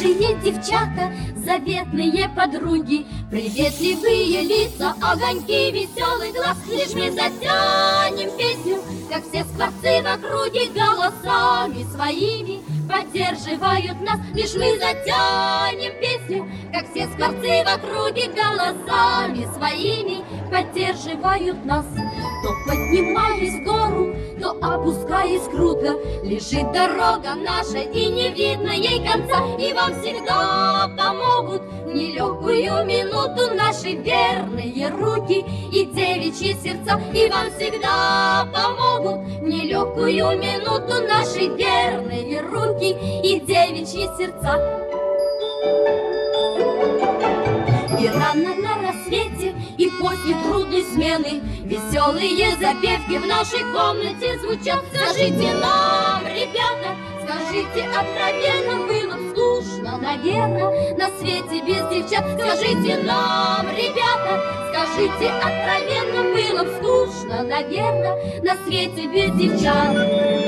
Милые девчата, заветные подруги, приветливые лица, огоньки, веселый глаз. Лишь мы затянем песню, как все скворцы в округе, голосами своими поддерживают нас. Лишь мы затянем песню, как все скворцы в округе, голосами своими поддерживают нас. То поднимаясь в гору, то опускаясь круто, лежит дорога наша, и не видно ей конца. И вам всегда помогут в нелегкую минуту наши верные руки и девичьи сердца. И вам всегда помогут в нелегкую минуту наши верные руки и девичьи сердца. И рано на рассвете, и после трудной смены веселые запевки в нашей комнате звучат. Скажите нам, ребята, скажите откровенно, было б скучно, наверное, на свете без девчат. Скажите нам, ребята, скажите откровенно, было б скучно, наверное, на свете без девчат.